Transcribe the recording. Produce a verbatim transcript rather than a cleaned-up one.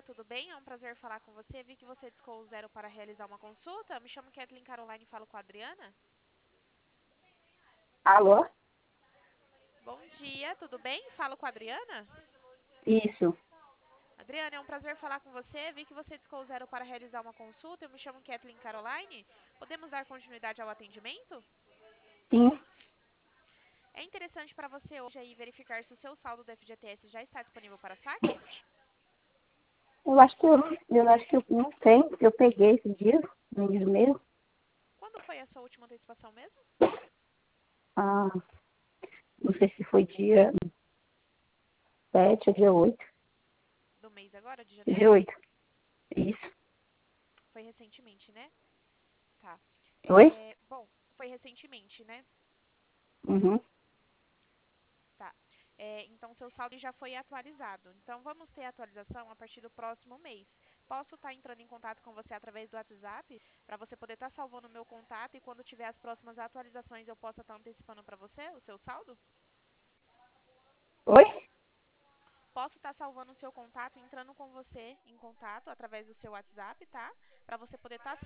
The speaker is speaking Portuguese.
tudo bem? É um prazer falar com você. Vi que você discou o zero para realizar uma consulta. Me chamo Kathleen Caroline e falo com a Adriana. Alô? Bom dia, tudo bem? Falo com a Adriana. Isso. Adriana, é um prazer falar com você. Vi que você discou o zero para realizar uma consulta. Eu me chamo Kathleen Caroline. Podemos dar continuidade ao atendimento? Sim. É interessante para você hoje aí verificar se o seu saldo do F G T S já está disponível para saque? Eu acho que eu, eu acho que eu não tenho. Eu peguei esse dia, no início do mês. Quando foi a sua última antecipação mesmo? Ah, não sei se foi dia sete ou dia oito. Do mês agora, de Dia janeiro? oito. Isso. Foi recentemente, né? Tá. Oi? É, bom, foi recentemente, né? Uhum. Tá. É, então, seu saldo já foi atualizado. Então, vamos ter atualização a partir do próximo mês. Posso estar entrando em contato com você através do WhatsApp, para você poder estar salvando o meu contato e quando tiver as próximas atualizações eu possa estar antecipando para você o seu saldo? Oi? Posso estar salvando o seu contato, entrando com você em contato através do seu WhatsApp, tá? Para você poder estar